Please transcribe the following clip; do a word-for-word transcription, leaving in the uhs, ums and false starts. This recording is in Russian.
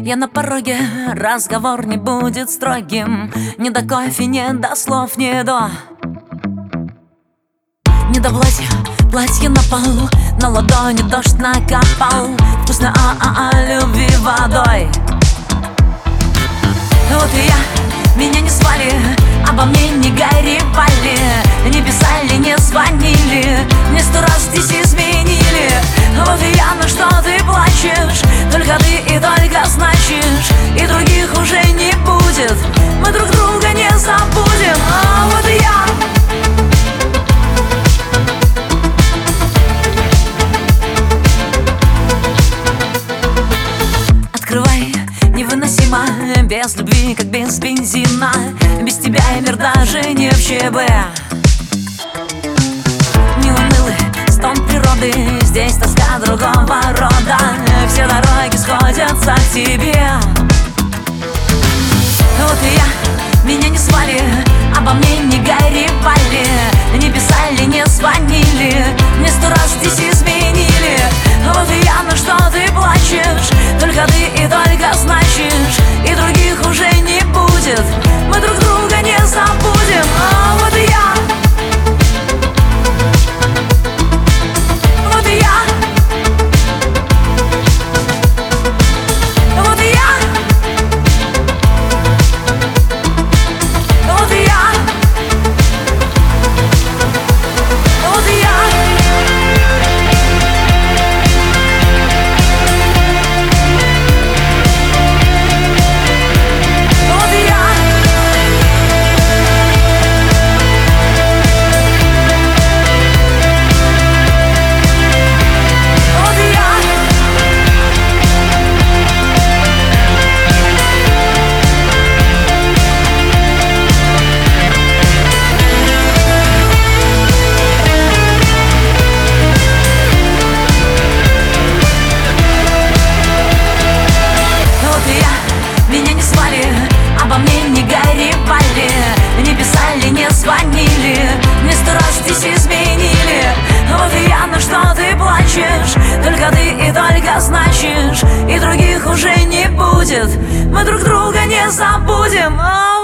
Я на пороге, разговор не будет строгим. Не до кофе, не до слов, не до Не до платья, платье на полу, на ладони дождь накапал. Вкусно а-а-а, любви водой. Вот и я, меня не звали, обо мне не горевали, не писали, не звонили, мне сто раз здесь изменили. Вот и я, на что ты плачешь, только ты и только значишь, и других уже не будет, мы друг друга не забудем. А вот и я. Открывай, невыносимо, без любви, как без бензина. Без тебя и мир даже не в ЧБ. Не унылый стон природы, здесь тоска другого рода. Все дороги сходятся к тебе. Вот и я, меня не звали, обо мне не горевали, не писали, не звонили, мне сто раз здесь изменили. Вот и я, на что ты плачешь, только ты и только значишь, и других уже не будет, мы друг друга не забудем. А вот и я. Вот и я. Вот и я. Вот и я. Вот и я. Обо мне не горевали, не писали, не звонили, мне сто раз здесь изменили. Вот и я, на что ты плачешь, только ты и только значишь, и других уже не будет, мы друг друга не забудем.